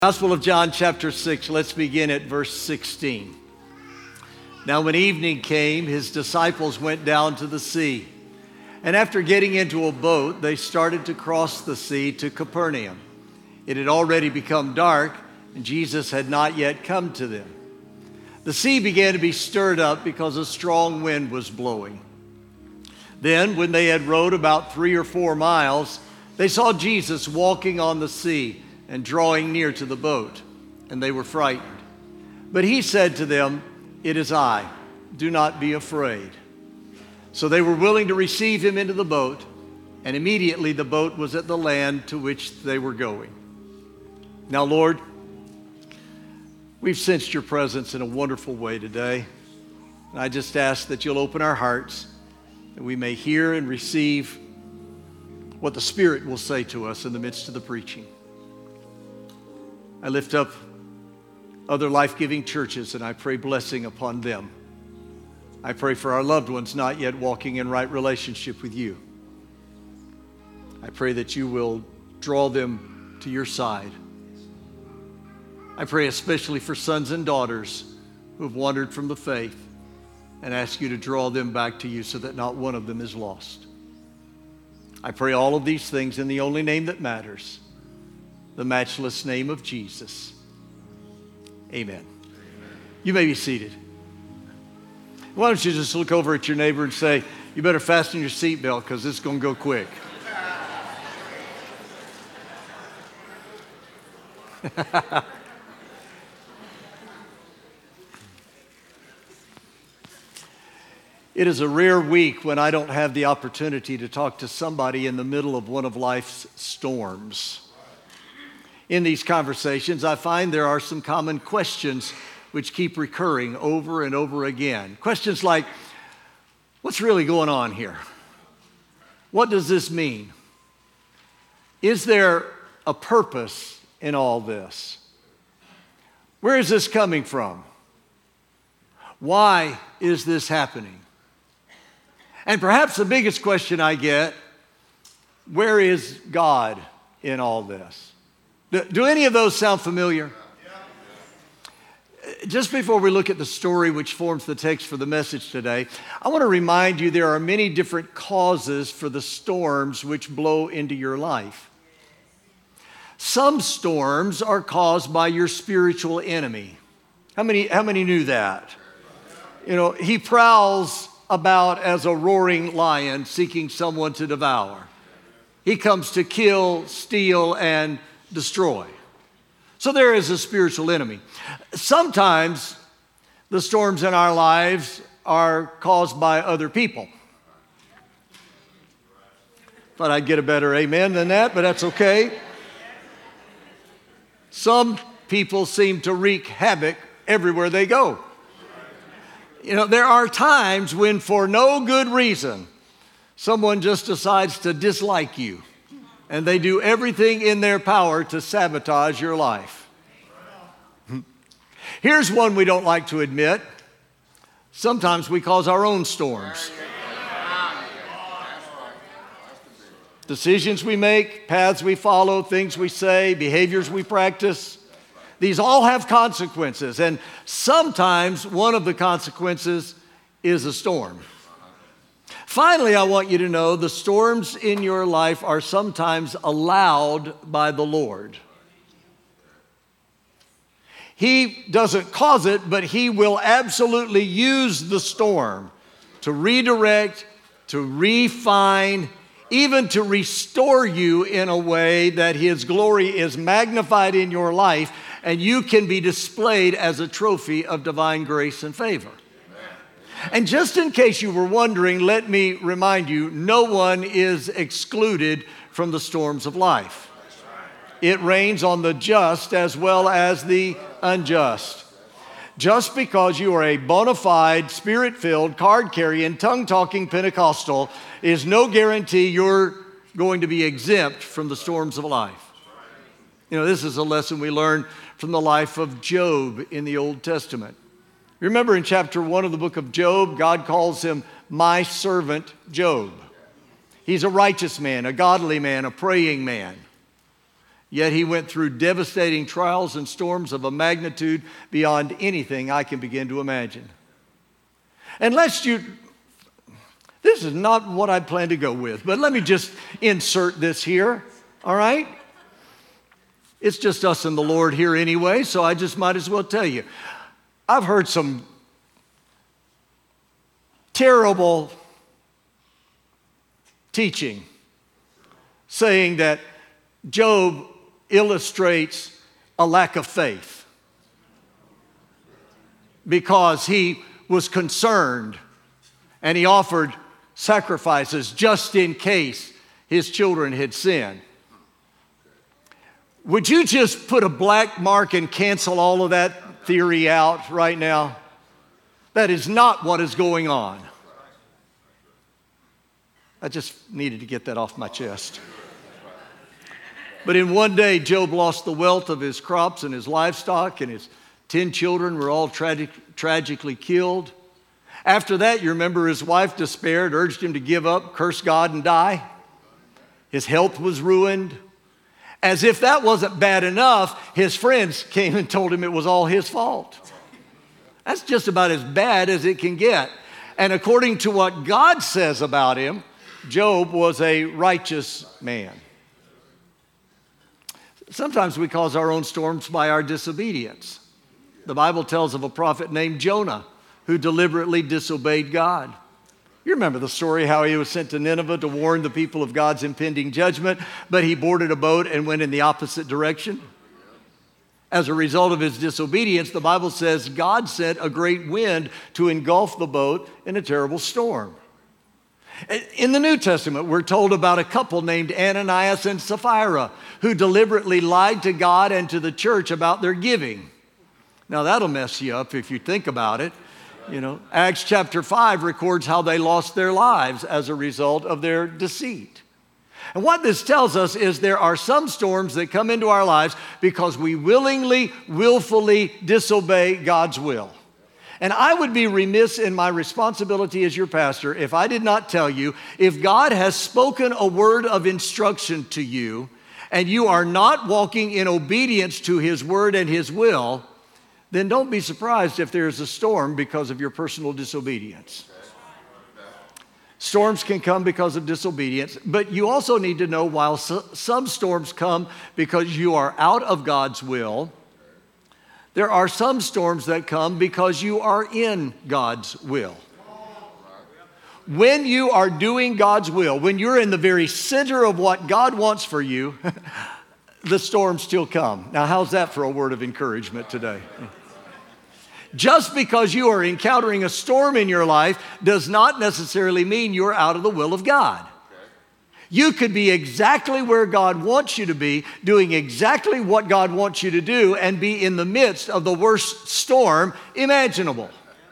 Gospel of John chapter 6, let's begin at verse 16. Now when evening came, his disciples went down to the sea. And after getting into a boat, they started to cross the sea to Capernaum. It had already become dark, and Jesus had not yet come to them. The sea began to be stirred up because a strong wind was blowing. Then, when they had rowed about 3 or 4 miles, they saw Jesus walking on the sea and drawing near to the boat, and they were frightened. But he said to them, "It is I, do not be afraid." So they were willing to receive him into the boat, and immediately the boat was at the land to which they were going. Now, Lord, we've sensed your presence in a wonderful way today, and I just ask that you'll open our hearts, that we may hear and receive what the Spirit will say to us in the midst of the preaching. I lift up other life-giving churches, and I pray blessing upon them. I pray for our loved ones not yet walking in right relationship with you. I pray that you will draw them to your side. I pray especially for sons and daughters who have wandered from the faith, and ask you to draw them back to you so that not one of them is lost. I pray all of these things in the only name that matters, the matchless name of Jesus. Amen. You may be seated. Why don't you just look over at your neighbor and say, "You better fasten your seatbelt because it's going to go quick." It is a rare week when I don't have the opportunity to talk to somebody in the middle of one of life's storms. In these conversations, I find there are some common questions which keep recurring over and over again. Questions like, what's really going on here? What does this mean? Is there a purpose in all this? Where is this coming from? Why is this happening? And perhaps the biggest question I get, where is God in all this? Do any of those sound familiar? Just before we look at the story which forms the text for the message today, I want to remind you there are many different causes for the storms which blow into your life. Some storms are caused by your spiritual enemy. How many knew that? You know, he prowls about as a roaring lion seeking someone to devour. He comes to kill, steal, and destroy. So there is a spiritual enemy. Sometimes the storms in our lives are caused by other people. Thought I'd get a better amen than that, but that's okay. Some people seem to wreak havoc everywhere they go. You know, there are times when for no good reason, someone just decides to dislike you, and they do everything in their power to sabotage your life. Here's one we don't like to admit. Sometimes we cause our own storms. Decisions we make, paths we follow, things we say, behaviors we practice. These all have consequences, and sometimes one of the consequences is a storm. Finally, I want you to know the storms in your life are sometimes allowed by the Lord. He doesn't cause it, but He will absolutely use the storm to redirect, to refine, even to restore you in a way that His glory is magnified in your life, and you can be displayed as a trophy of divine grace and favor. And just in case you were wondering, let me remind you, no one is excluded from the storms of life. It rains on the just as well as the unjust. Just because you are a bona fide, spirit-filled, card-carrying, tongue-talking Pentecostal is no guarantee you're going to be exempt from the storms of life. You know, this is a lesson we learn from the life of Job in the Old Testament. Remember in chapter 1 of the book of Job, God calls him my servant Job. He's a righteous man, a godly man, a praying man. Yet he went through devastating trials and storms of a magnitude beyond anything I can begin to imagine. This is not what I plan to go with, but let me just insert this here, all right? It's just us and the Lord here anyway, so I just might as well tell you. I've heard some terrible teaching saying that Job illustrates a lack of faith because he was concerned and he offered sacrifices just in case his children had sinned. Would you just put a black mark and cancel all of that theory out right now? That is not what is going on. I just needed to get that off my chest. But in one day, Job lost the wealth of his crops and his livestock, and his 10 children were all tragically killed. After that, you remember his wife despaired, urged him to give up, curse God, and die. His health was ruined. As if that wasn't bad enough, his friends came and told him it was all his fault. That's just about as bad as it can get. And according to what God says about him, Job was a righteous man. Sometimes we cause our own storms by our disobedience. The Bible tells of a prophet named Jonah who deliberately disobeyed God. You remember the story how he was sent to Nineveh to warn the people of God's impending judgment, but he boarded a boat and went in the opposite direction. As a result of his disobedience, the Bible says God sent a great wind to engulf the boat in a terrible storm. In the New Testament, we're told about a couple named Ananias and Sapphira who deliberately lied to God and to the church about their giving. Now, that'll mess you up if you think about it. Acts chapter 5 records how they lost their lives as a result of their deceit. And what this tells us is there are some storms that come into our lives because we willfully disobey God's will. And I would be remiss in my responsibility as your pastor if I did not tell you, if God has spoken a word of instruction to you and you are not walking in obedience to his word and his will, then don't be surprised if there is a storm because of your personal disobedience. Storms can come because of disobedience, but you also need to know while some storms come because you are out of God's will, there are some storms that come because you are in God's will. When you are doing God's will, when you're in the very center of what God wants for you, the storms still come. Now, how's that for a word of encouragement today? Just because you are encountering a storm in your life does not necessarily mean you're out of the will of God. You could be exactly where God wants you to be, doing exactly what God wants you to do, and be in the midst of the worst storm imaginable.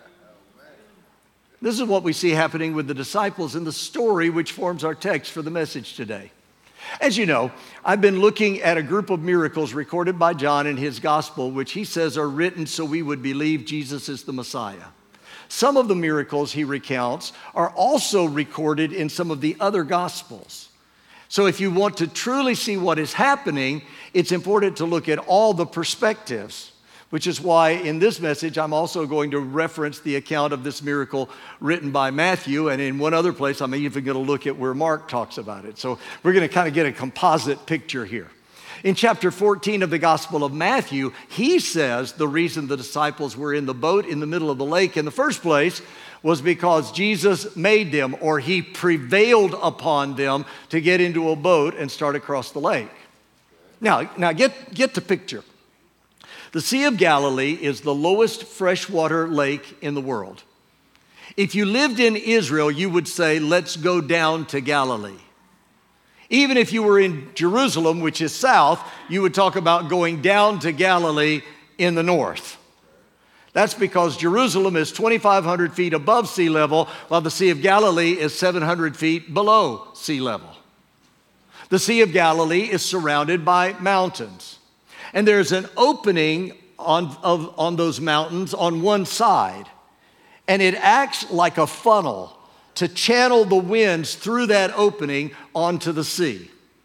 This is what we see happening with the disciples in the story which forms our text for the message today. As you know, I've been looking at a group of miracles recorded by John in his gospel, which he says are written so we would believe Jesus is the Messiah. Some of the miracles he recounts are also recorded in some of the other gospels. So if you want to truly see what is happening, it's important to look at all the perspectives, which is why in this message I'm also going to reference the account of this miracle written by Matthew, and in one other place I'm even going to look at where Mark talks about it. So we're going to kind of get a composite picture here. In chapter 14 of the Gospel of Matthew, he says the reason the disciples were in the boat in the middle of the lake in the first place was because Jesus made them, or he prevailed upon them to get into a boat and start across the lake. Now get the picture. The Sea of Galilee is the lowest freshwater lake in the world. If you lived in Israel, you would say, let's go down to Galilee. Even if you were in Jerusalem, which is south, you would talk about going down to Galilee in the north. That's because Jerusalem is 2,500 feet above sea level, while the Sea of Galilee is 700 feet below sea level. The Sea of Galilee is surrounded by mountains. And there's an opening on those mountains on one side. And it acts like a funnel to channel the winds through that opening onto the sea.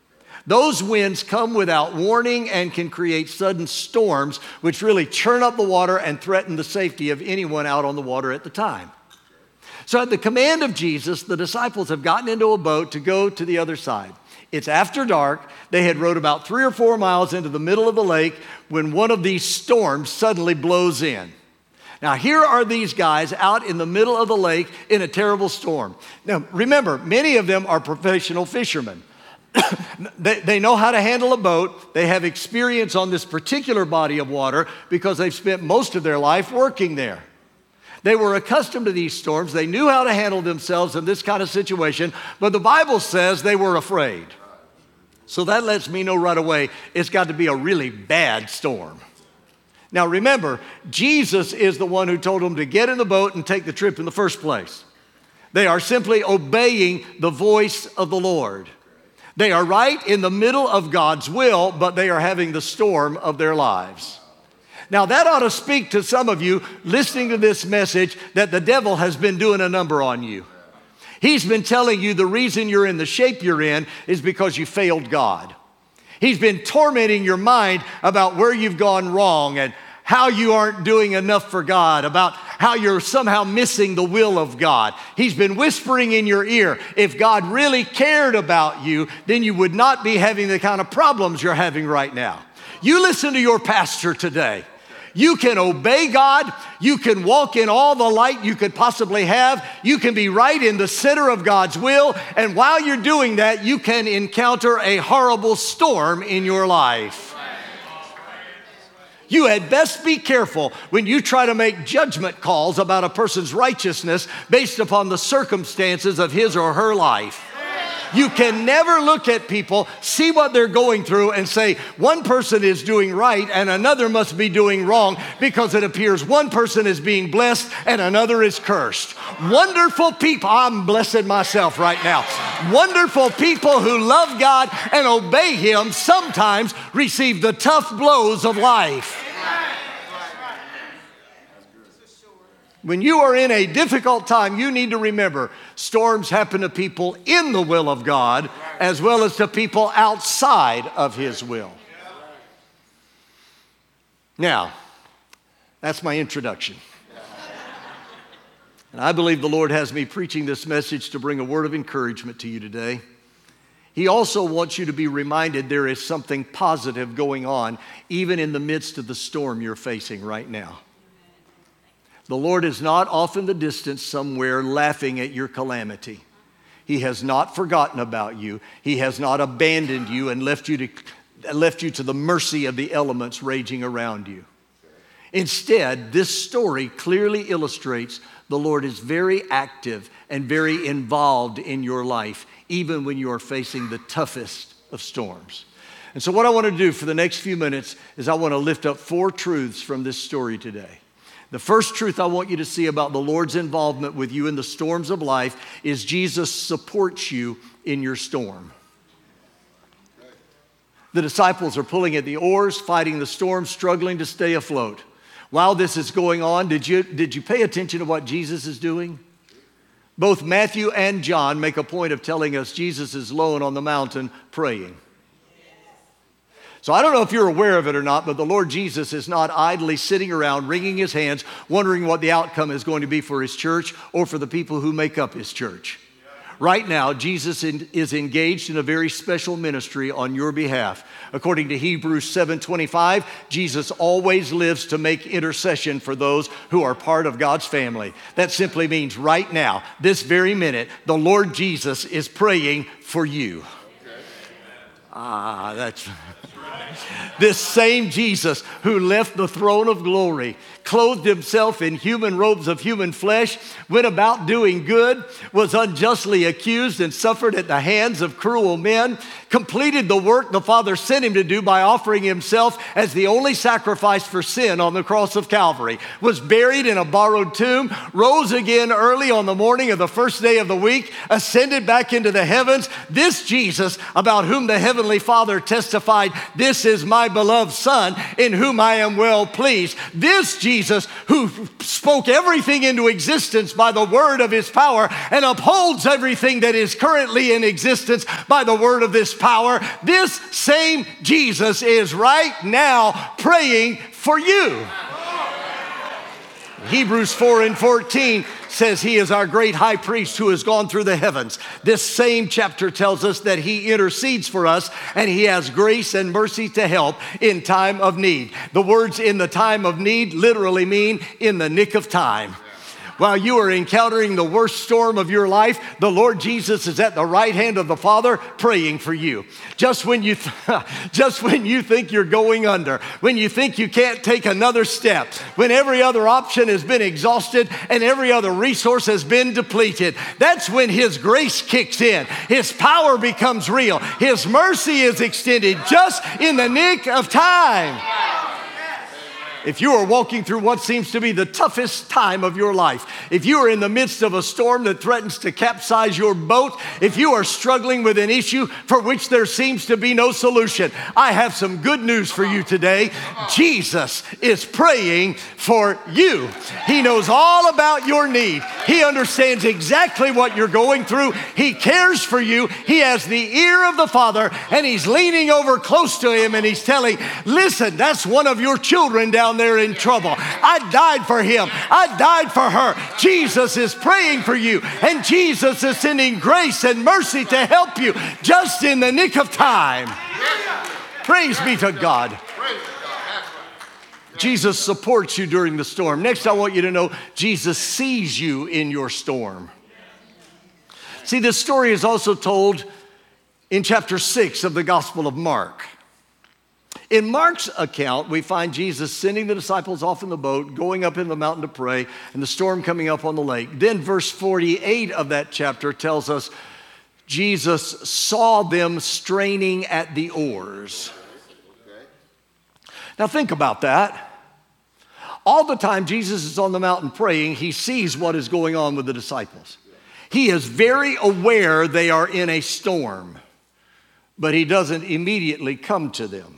Those winds come without warning and can create sudden storms, which really churn up the water and threaten the safety of anyone out on the water at the time. So at the command of Jesus, the disciples have gotten into a boat to go to the other side. It's after dark. They had rowed about 3 or 4 miles into the middle of the lake when one of these storms suddenly blows in. Now, here are these guys out in the middle of the lake in a terrible storm. Now, remember, many of them are professional fishermen. They know how to handle a boat. They have experience on this particular body of water because they've spent most of their life working there. They were accustomed to these storms. They knew how to handle themselves in this kind of situation, but the Bible says they were afraid. So that lets me know right away it's got to be a really bad storm. Now remember, Jesus is the one who told them to get in the boat and take the trip in the first place. They are simply obeying the voice of the Lord. They are right in the middle of God's will, but they are having the storm of their lives. Now that ought to speak to some of you listening to this message that the devil has been doing a number on you. He's been telling you the reason you're in the shape you're in is because you failed God. He's been tormenting your mind about where you've gone wrong and how you aren't doing enough for God, about how you're somehow missing the will of God. He's been whispering in your ear, if God really cared about you, then you would not be having the kind of problems you're having right now. You listen to your pastor today. You can obey God. You can walk in all the light you could possibly have. You can be right in the center of God's will. And while you're doing that, you can encounter a horrible storm in your life. You had best be careful when you try to make judgment calls about a person's righteousness based upon the circumstances of his or her life. You can never look at people, see what they're going through, and say, one person is doing right and another must be doing wrong because it appears one person is being blessed and another is cursed. Wonderful people, I'm blessing myself right now. Wonderful people who love God and obey Him sometimes receive the tough blows of life. When you are in a difficult time, you need to remember storms happen to people in the will of God as well as to people outside of His will. Now, that's my introduction. And I believe the Lord has me preaching this message to bring a word of encouragement to you today. He also wants you to be reminded there is something positive going on even in the midst of the storm you're facing right now. The Lord is not off in the distance somewhere laughing at your calamity. He has not forgotten about you. He has not abandoned you and left you to the mercy of the elements raging around you. Instead, this story clearly illustrates the Lord is very active and very involved in your life, even when you are facing the toughest of storms. And so what I want to do for the next few minutes is I want to lift up 4 truths from this story today. The first truth I want you to see about the Lord's involvement with you in the storms of life is Jesus supports you in your storm. The disciples are pulling at the oars, fighting the storm, struggling to stay afloat. While this is going on, did you pay attention to what Jesus is doing? Both Matthew and John make a point of telling us Jesus is alone on the mountain praying. So I don't know if you're aware of it or not, but the Lord Jesus is not idly sitting around wringing His hands, wondering what the outcome is going to be for His church or for the people who make up His church. Right now, Jesus is engaged in a very special ministry on your behalf. According to Hebrews 7:25, Jesus always lives to make intercession for those who are part of God's family. That simply means right now, this very minute, the Lord Jesus is praying for you. That's this same Jesus who left the throne of glory, clothed Himself in human robes of human flesh, went about doing good, was unjustly accused and suffered at the hands of cruel men, completed the work the Father sent Him to do by offering Himself as the only sacrifice for sin on the cross of Calvary, was buried in a borrowed tomb, rose again early on the morning of the first day of the week, ascended back into the heavens. This Jesus, about whom the Heavenly Father testified, "This is my beloved Son, in whom I am well pleased." This Jesus who spoke everything into existence by the word of his power and upholds everything that is currently in existence by the word of this power. This same Jesus is right now praying for you. Hebrews 4:14 says he is our great high priest who has gone through the heavens. This same chapter tells us that he intercedes for us and he has grace and mercy to help in time of need. The words in the time of need literally mean in the nick of time. While you are encountering the worst storm of your life, the Lord Jesus is at the right hand of the Father praying for you. Just when you think you're going under, when you think you can't take another step, when every other option has been exhausted and every other resource has been depleted, that's when his grace kicks in. His power becomes real. His mercy is extended just in the nick of time. If you are walking through what seems to be the toughest time of your life, if you are in the midst of a storm that threatens to capsize your boat, if you are struggling with an issue for which there seems to be no solution, I have some good news for you today. Jesus is praying for you. He knows all about your need. He understands exactly what you're going through. He cares for you. He has the ear of the Father, and he's leaning over close to him, and he's telling, listen, that's one of your children down there in trouble. I died for him. I died for her. Jesus is praying for you, and Jesus is sending grace and mercy to help you just in the nick of time. Praise be to God. Jesus supports you during the storm. Next, I want you to know Jesus sees you in your storm. See, this story is also told in chapter 6 of the Gospel of Mark. In Mark's account, we find Jesus sending the disciples off in the boat, going up in the mountain to pray, and the storm coming up on the lake. Then verse 48 of that chapter tells us Jesus saw them straining at the oars. Now think about that. All the time Jesus is on the mountain praying, he sees what is going on with the disciples. He is very aware they are in a storm, but he doesn't immediately come to them.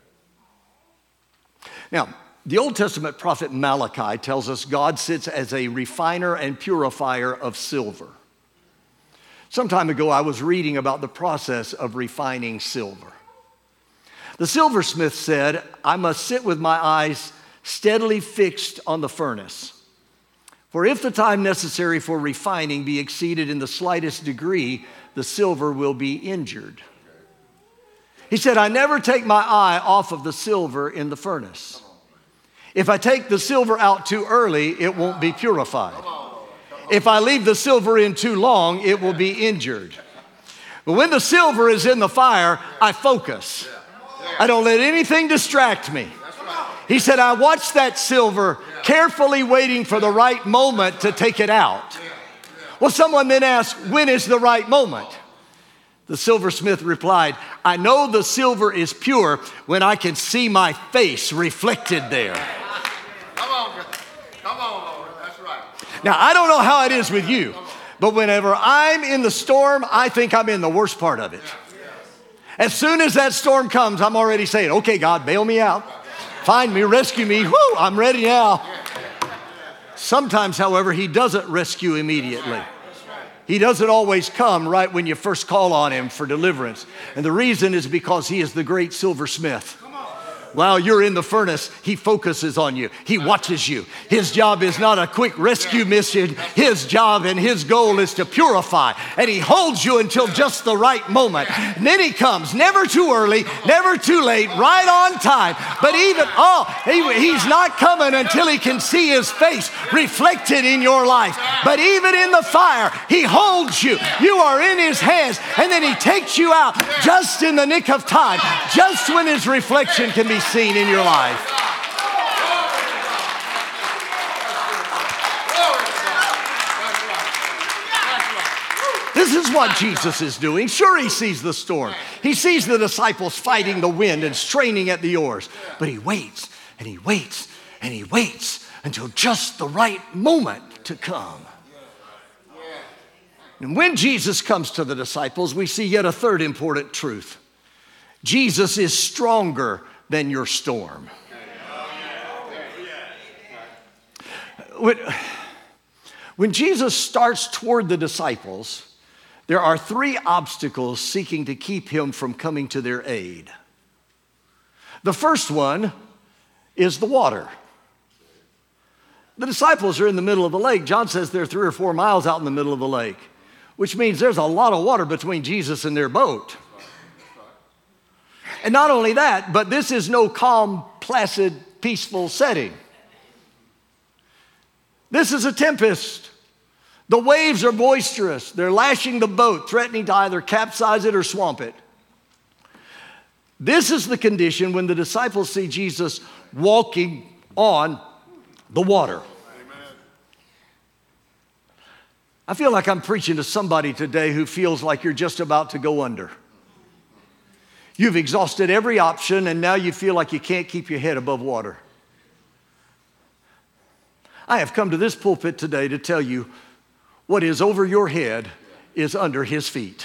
Now, the Old Testament prophet Malachi tells us God sits as a refiner and purifier of silver. Some time ago, I was reading about the process of refining silver. The silversmith said, I must sit with my eyes steadily fixed on the furnace. For if the time necessary for refining be exceeded in the slightest degree, the silver will be injured. He said, I never take my eye off of the silver in the furnace. If I take the silver out too early, it won't be purified. If I leave the silver in too long, it will be injured. But when the silver is in the fire, I focus. I don't let anything distract me. He said, I watch that silver carefully waiting for the right moment to take it out. Well, someone then asked, when is the right moment? The silversmith replied, I know the silver is pure when I can see my face reflected there. Come on, Lord. That's right. Now, I don't know how it is with you, but whenever I'm in the storm, I think I'm in the worst part of it. As soon as that storm comes, I'm already saying, okay, God, bail me out. Find me, rescue me. Woo, I'm ready now. Sometimes, however, he doesn't rescue immediately. He doesn't always come right when you first call on him for deliverance. And the reason is because he is the great silversmith. While you're in the furnace, he focuses on you. He watches you. His job is not a quick rescue mission. His job and his goal is to purify. And he holds you until just the right moment. And then he comes, never too early, never too late, right on time. But even, he's not coming until he can see his face reflected in your life. But even in the fire, he holds you. You are in his hands. And then he takes you out just in the nick of time, just when his reflection can be seen in your life. This is what Jesus is doing. Sure, he sees the storm. He sees the disciples fighting the wind and straining at the oars. But he waits and he waits and he waits until just the right moment to come. And when Jesus comes to the disciples, we see yet a third important truth. Jesus is stronger than your storm. When Jesus starts toward the disciples, there are three obstacles seeking to keep him from coming to their aid. The first one is the water. The disciples are in the middle of the lake. John says they're 3 or 4 miles out in the middle of the lake, which means there's a lot of water between Jesus and their boat. And not only that, but this is no calm, placid, peaceful setting. This is a tempest. The waves are boisterous. They're lashing the boat, threatening to either capsize it or swamp it. This is the condition when the disciples see Jesus walking on the water. Amen. I feel like I'm preaching to somebody today who feels like you're just about to go under. You've exhausted every option, and now you feel like you can't keep your head above water. I have come to this pulpit today to tell you what is over your head is under his feet.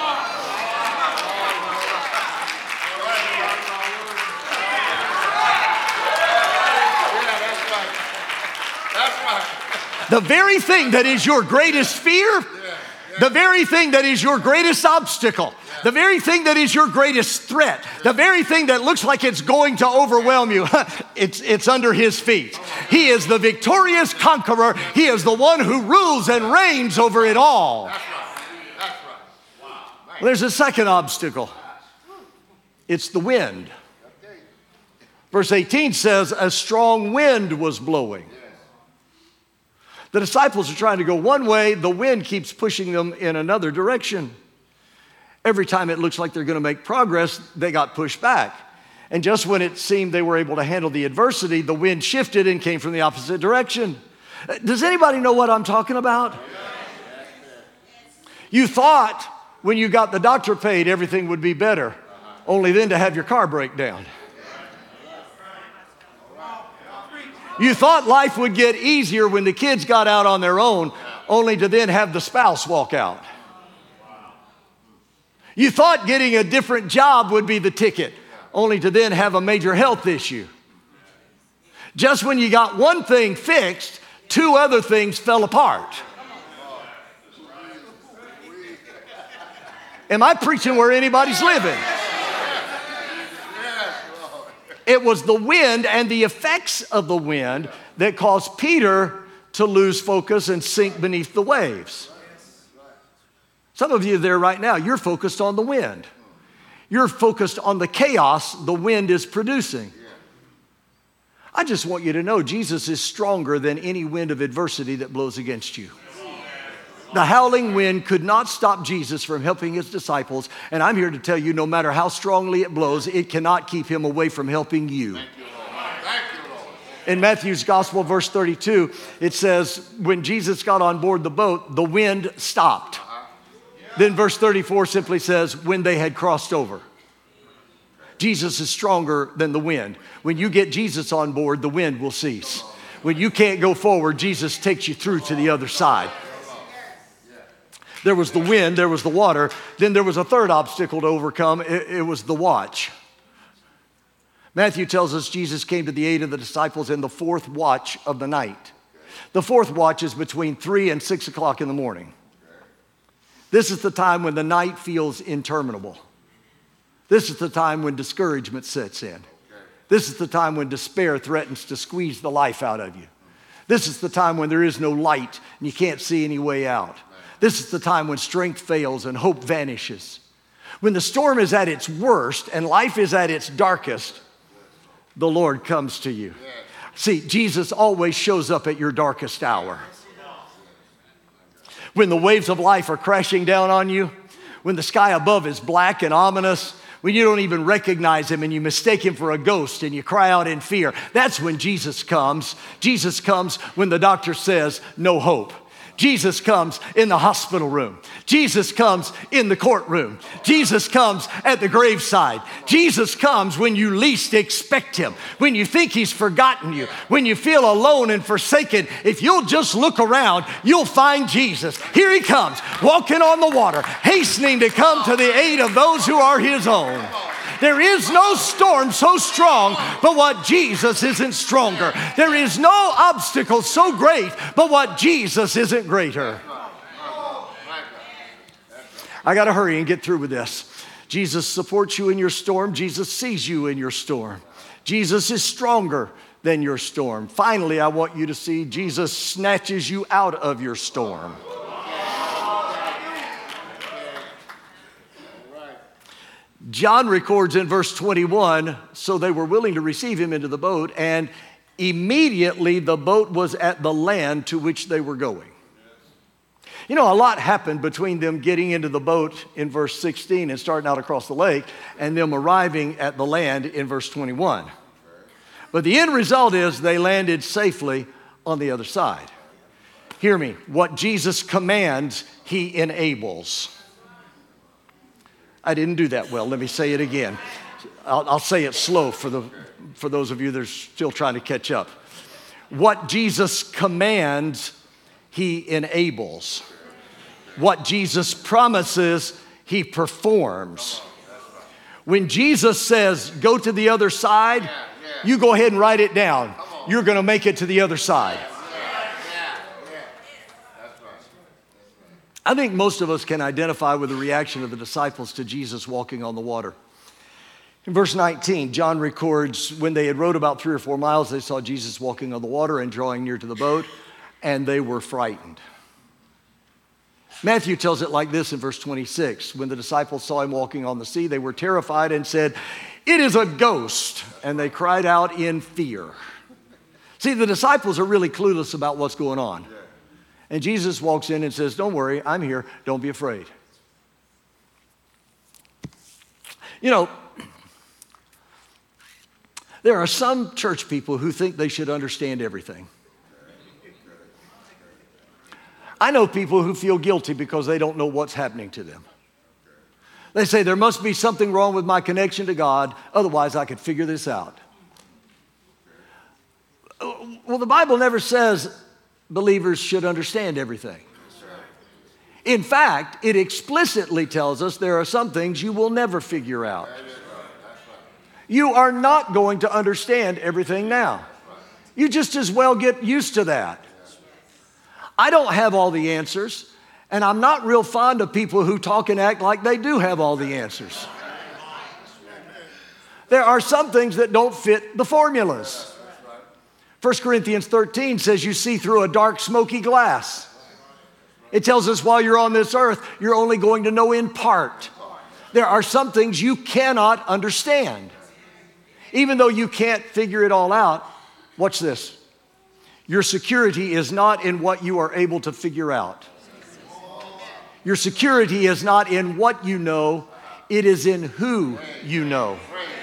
The very thing that is your greatest fear, the very thing that is your greatest obstacle, the very thing that is your greatest threat, the very thing that looks like it's going to overwhelm you, it's under his feet. He is the victorious conqueror. He is the one who rules and reigns over it all. That's right. Wow. Well, there's a second obstacle. It's the wind. Verse 18 says, a strong wind was blowing. The disciples are trying to go one way. The wind keeps pushing them in another direction. Every time it looks like they're going to make progress, they got pushed back. And just when it seemed they were able to handle the adversity, the wind shifted and came from the opposite direction. Does anybody know what I'm talking about? You thought when you got the doctor paid, everything would be better, only then to have your car break down. You thought life would get easier when the kids got out on their own, only to then have the spouse walk out. You thought getting a different job would be the ticket, only to then have a major health issue. Just when you got one thing fixed, 2 other things fell apart. Am I preaching where anybody's living? It was the wind and the effects of the wind that caused Peter to lose focus and sink beneath the waves. Some of you there right now, you're focused on the wind. You're focused on the chaos the wind is producing. I just want you to know Jesus is stronger than any wind of adversity that blows against you. The howling wind could not stop Jesus from helping his disciples, and I'm here to tell you, no matter how strongly it blows, it cannot keep him away from helping you. Thank you, Lord. In Matthew's Gospel, verse 32, it says, when Jesus got on board the boat, the wind stopped. Then verse 34 simply says, when they had crossed over. Jesus is stronger than the wind. When you get Jesus on board, the wind will cease. When you can't go forward, Jesus takes you through to the other side. There was the wind, there was the water. Then there was a third obstacle to overcome. It was the watch. Matthew tells us Jesus came to the aid of the disciples in the 4th watch of the night. The 4th watch is between 3 and 6 o'clock in the morning. This is the time when the night feels interminable. This is the time when discouragement sets in. This is the time when despair threatens to squeeze the life out of you. This is the time when there is no light and you can't see any way out. This is the time when strength fails and hope vanishes. When the storm is at its worst and life is at its darkest, the Lord comes to you. See, Jesus always shows up at your darkest hour. When the waves of life are crashing down on you, when the sky above is black and ominous, when you don't even recognize him and you mistake him for a ghost and you cry out in fear, that's when Jesus comes. Jesus comes when the doctor says no hope. Jesus comes in the hospital room. Jesus comes in the courtroom. Jesus comes at the graveside. Jesus comes when you least expect him, when you think he's forgotten you, when you feel alone and forsaken. If you'll just look around, you'll find Jesus. Here he comes, walking on the water, hastening to come to the aid of those who are his own. There is no storm so strong but what Jesus isn't stronger. There is no obstacle so great but what Jesus isn't greater. I got to hurry and get through with this. Jesus supports you in your storm. Jesus sees you in your storm. Jesus is stronger than your storm. Finally, I want you to see Jesus snatches you out of your storm. John records in verse 21, so they were willing to receive him into the boat, and immediately the boat was at the land to which they were going. You know, a lot happened between them getting into the boat in verse 16 and starting out across the lake and them arriving at the land in verse 21. But the end result is they landed safely on the other side. Hear me. What Jesus commands, he enables. I didn't do that well. Let me say it again. I'll say it slow for those of you that are still trying to catch up. What Jesus commands, he enables. What Jesus promises, he performs. When Jesus says, go to the other side, you go ahead and write it down. You're going to make it to the other side. I think most of us can identify with the reaction of the disciples to Jesus walking on the water. In verse 19, John records, when they had rowed about 3 or 4 miles, they saw Jesus walking on the water and drawing near to the boat, and they were frightened. Matthew tells it like this in verse 26. When the disciples saw him walking on the sea, they were terrified and said, "It is a ghost," and they cried out in fear. See, the disciples are really clueless about what's going on. And Jesus walks in and says, "Don't worry, I'm here. Don't be afraid." You know, there are some church people who think they should understand everything. I know people who feel guilty because they don't know what's happening to them. They say, there must be something wrong with my connection to God, otherwise I could figure this out. Well, the Bible never says believers should understand everything. In fact, it explicitly tells us there are some things you will never figure out. You are not going to understand everything now. You just as well get used to that. I don't have all the answers, and I'm not real fond of people who talk and act like they do have all the answers. There are some things that don't fit the formulas. 1 Corinthians 13 says you see through a dark, smoky glass. It tells us while you're on this earth, you're only going to know in part. There are some things you cannot understand. Even though you can't figure it all out, watch this. Your security is not in what you are able to figure out. Your security is not in what you know, it is in who you know.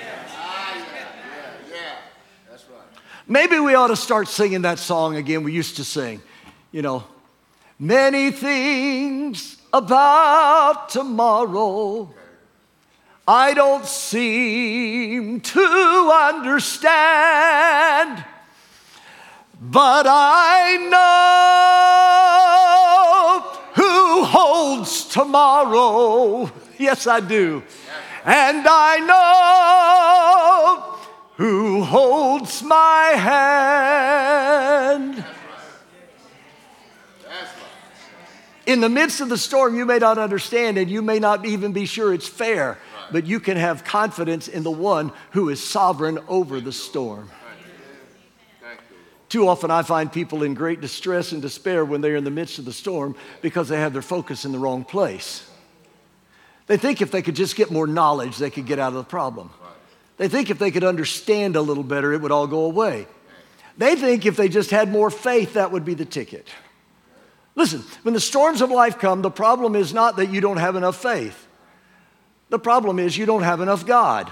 Maybe we ought to start singing that song again we used to sing. You know, many things about tomorrow I don't seem to understand, but I know who holds tomorrow. Yes, I do. And I know who holds my hand. In the midst of the storm, you may not understand and you may not even be sure it's fair, but you can have confidence in the one who is sovereign over the storm. Too often I find people in great distress and despair when they're in the midst of the storm because they have their focus in the wrong place. They think if they could just get more knowledge, they could get out of the problem. They think if they could understand a little better, it would all go away. They think if they just had more faith, that would be the ticket. Listen, when the storms of life come, the problem is not that you don't have enough faith. The problem is you don't have enough God.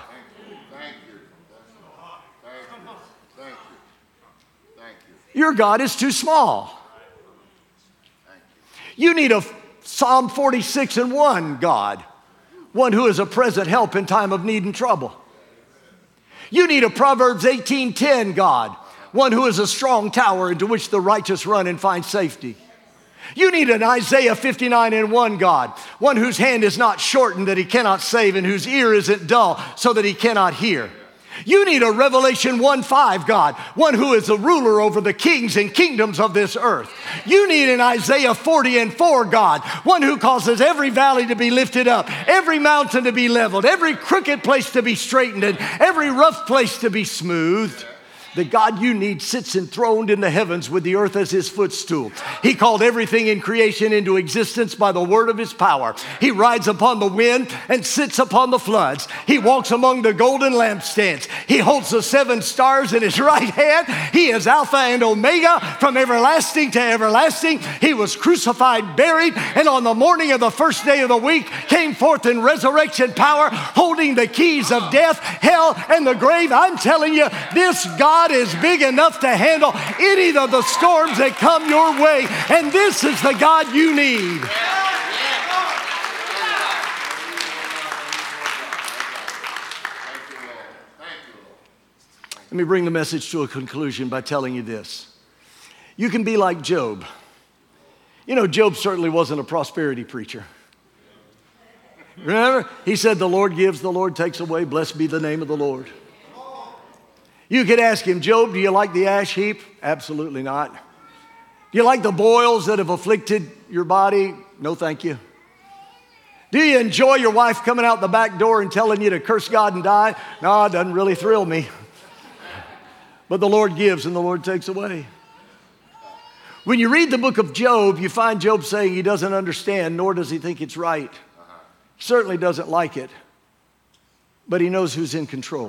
Your God is too small. You need a Psalm 46:1 God, one who is a present help in time of need and trouble. You need a Proverbs 18:10 God, one who is a strong tower into which the righteous run and find safety. You need an Isaiah 59:1 God, one whose hand is not shortened that he cannot save and whose ear isn't dull so that he cannot hear. You need a Revelation 1:5 God, one who is a ruler over the kings and kingdoms of this earth. You need an Isaiah 40:4 God, one who causes every valley to be lifted up, every mountain to be leveled, every crooked place to be straightened, and every rough place to be smoothed. The God you need sits enthroned in the heavens with the earth as his footstool. He called everything in creation into existence by the word of his power. He rides upon the wind and sits upon the floods. He walks among the golden lampstands. He holds the 7 stars in his right hand. He is Alpha and Omega, from everlasting to everlasting. He was crucified, buried, and on the morning of the first day of the week came forth in resurrection power, holding the keys of death, hell, and the grave. I'm telling you, this God is big enough to handle any of the storms that come your way. And this is the God you need. Let me bring the message to a conclusion by telling you this. You can be like Job. You know, Job certainly wasn't a prosperity preacher. Remember? He said, the Lord gives, the Lord takes away. Blessed be the name of the Lord. You could ask him, Job, do you like the ash heap? Absolutely not. Do you like the boils that have afflicted your body? No, thank you. Do you enjoy your wife coming out the back door and telling you to curse God and die? No, it doesn't really thrill me. But the Lord gives and the Lord takes away. When you read the book of Job, you find Job saying he doesn't understand, nor does he think it's right. He certainly doesn't like it, but he knows who's in control.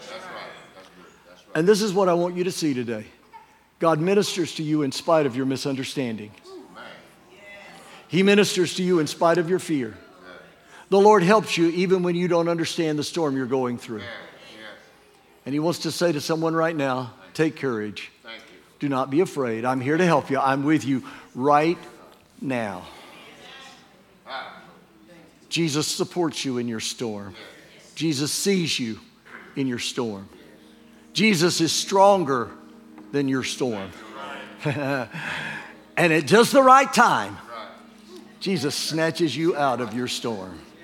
And this is what I want you to see today. God ministers to you in spite of your misunderstanding. He ministers to you in spite of your fear. The Lord helps you even when you don't understand the storm you're going through. And he wants to say to someone right now, take courage. Do not be afraid. I'm here to help you. I'm with you right now. Jesus supports you in your storm. Jesus sees you in your storm. Jesus is stronger than your storm. And at just the right time, Jesus snatches you out of your storm.